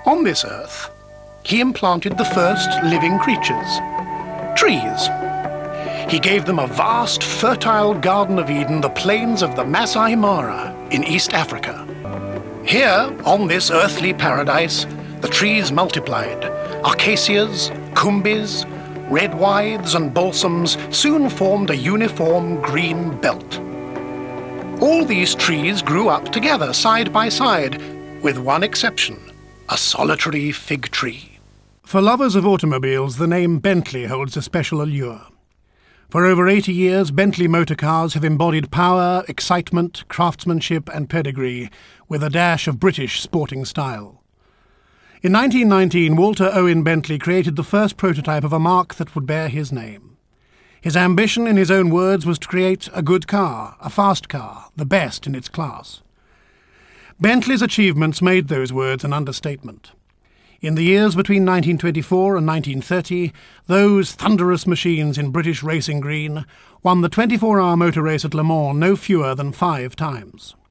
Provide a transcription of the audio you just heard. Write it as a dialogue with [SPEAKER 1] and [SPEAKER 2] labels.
[SPEAKER 1] On this earth, he implanted the first living creatures, trees. He gave them a vast, fertile Garden of Eden, the plains of the Masai Mara in East Africa. Here, on this earthly paradise, the trees multiplied. Acacias, cumbis, red withes and balsams soon formed a uniform green belt. All these trees grew up together, side by side, with one exception, a solitary fig tree. For lovers of automobiles, the name Bentley holds a special allure. For over 80 years, Bentley motor cars have embodied power, excitement, craftsmanship and pedigree, with a dash of British sporting style. In 1919, Walter Owen Bentley created the first prototype of a marque that would bear his name. His ambition, in his own words, was to create a good car, a fast car, the best in its class. Bentley's achievements made those words an understatement. In the years between 1924 and 1930, those thunderous machines in British racing green won the 24-hour motor race at Le Mans no fewer than 5 times.